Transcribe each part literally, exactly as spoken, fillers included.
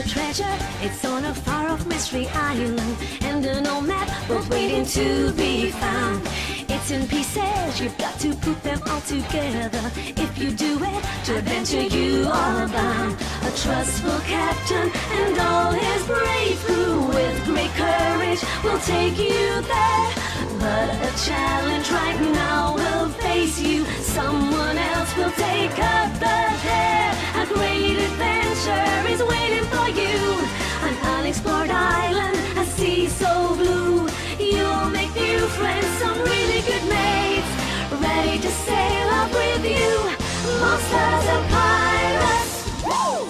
the treasure, it's on a far-off mystery island, and an old map was waiting to be found. It's in pieces, you've got to put them all together. If you do it, to adventure you are bound. A trustful captain and all his brave crew with great courage will take you there. But a challenge right now will face you. Someone else will take up the care. A great adventure is waiting for you. An unexplored island, a sea so blue. You'll make new friends, some really good mates, ready to sail up with you. Monsters and pirates. Woo!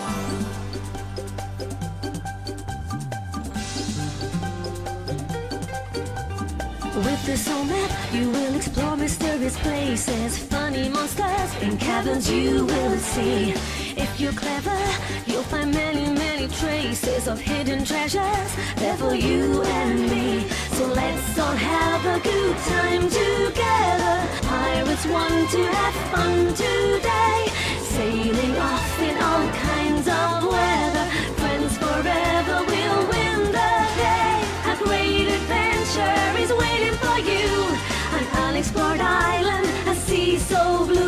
With this old map, you will explore mysterious places, funny monsters in caverns you will see. If you're clever, you'll find many, many traces of hidden treasures there for you and me. So let's all have a good time together. Pirates want to have fun today, sailing off in all kinds of weather. Friends forever will win the day. A great adventure is waiting for you. An unexplored island, a sea so blue.